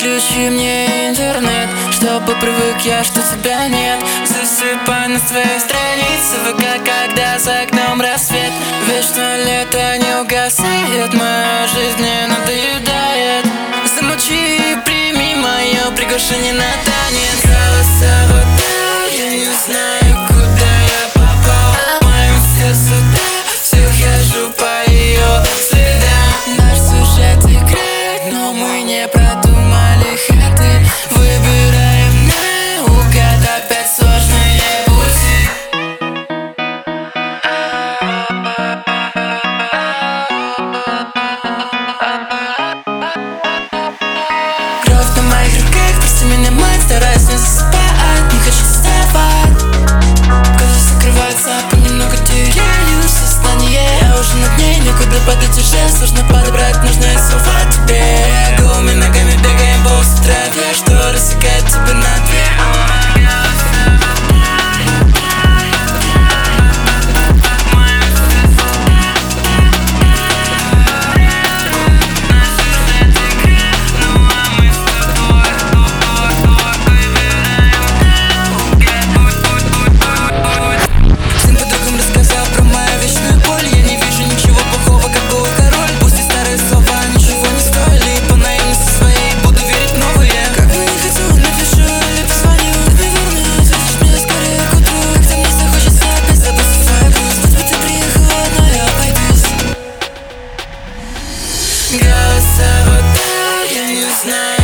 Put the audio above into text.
Выключи мне интернет, чтобы привык я, что тебя нет. Засыпай на своей странице ВК, когда за окном рассвет. Вечно лето не угасает, моя жизнь не надоедает. Замолчи и прими мое приглашение на танец. Голоса вода, я не знаю, куда я попал. В моем сердце все хожу по ее следам. Наш сюжет играет, но мы не продумали ходы. Выбираем наугад, опять сложные пути. Кровь на моих руках, прости меня, мать, стараюсь не засыпать, не хочу вставать. Глаза закрываются, понемногу теряю сознание. Я уже на дне, некуда падать уже, сложно подобрать нужные слова тебе. Голыми ногами бегаем по траве, что рассекает тебя на две. Голоса вода, я не знаю.